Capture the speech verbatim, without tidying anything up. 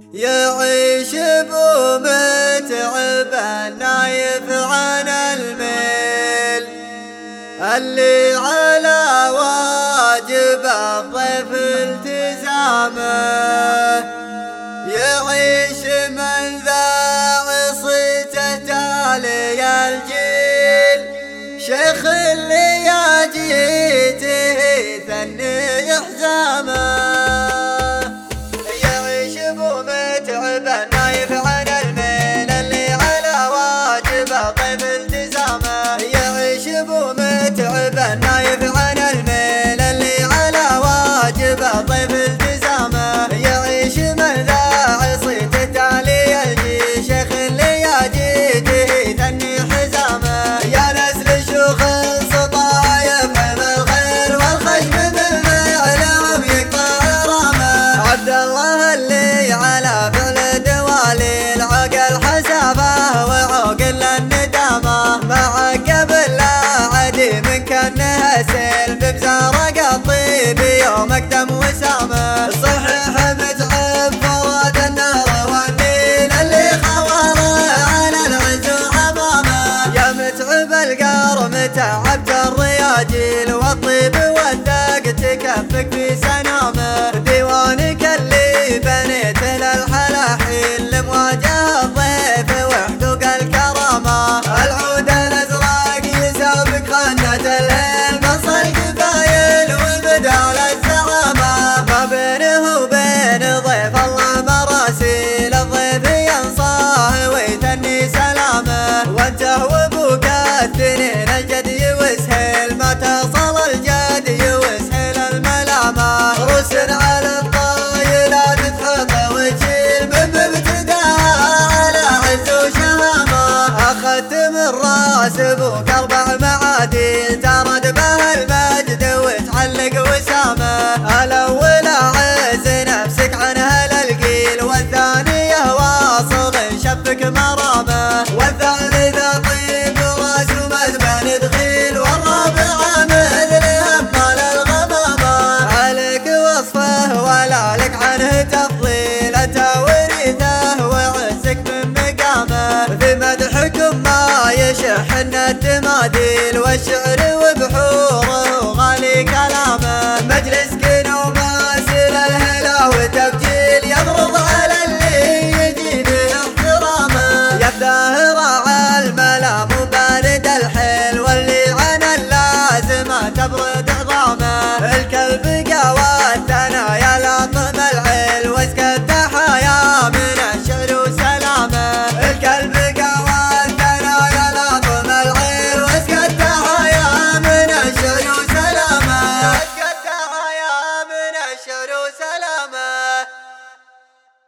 يعيش بمتعب نايف عن الميل اللي على واجب الضيف التزامه. يعيش من ذا عصيته تالي الجيل شيخ اللي يجيته ثني حزامه. يعيش بمتعب نايف عن الميل اللي على واجب الضيف التزامه. يعيش بمتعب نايف عن الميل اللي على واجب الضيف التزامه. يعيش من ذا عصيته تالي الجيل شيخ اللي يجيته ثني حزامه. يا نسل شيوخ السطاع يفهم الخير والخشم بالفعل يقطع رامه. عبد الله اللي على فعل دوالي العقل حسابه وعقل الندامه. ما عقب لا عدي من كانه سيل ببزارق الطيب يوم اقدم وسامه. صحيح متعب فوات النار والنيل اللي خواره على العز وعظامه. يا متعب القار متعبت الرياجيل والطيب والداق تكفك في سنامه. ديوانك اللي بنيت للحلاحيل لمواجهه الضيف وحقوق الكرامه. العود الازرق يسابق خنة الليل مصر القبايل وبدال الزعامه. ما بينه وبين ضيف الله مراسيل الضيف ينصاه ويثني سلامه. وانته وابوك الاثنين الجد يوسهل ما تصل الجد يوسهل الملامه. روس على الطايلات تحط وتشيل من مبتداها على عز وشهامه. اخذت من راس ابوك اربع معاديل ترد به المجد وتعلق وسامه. الاول اعز نفسك عنها للقيل والثانيه واصل شفك مرامه. والثالث طيب راس ومزبن دخيل والرابع مثل همال الغمامه. عليك وصفه ولا لك عنه تفضيل انت ورثه وعزك من مقامه. في مدحكم ما يشحن التماثيل والشعر وبحور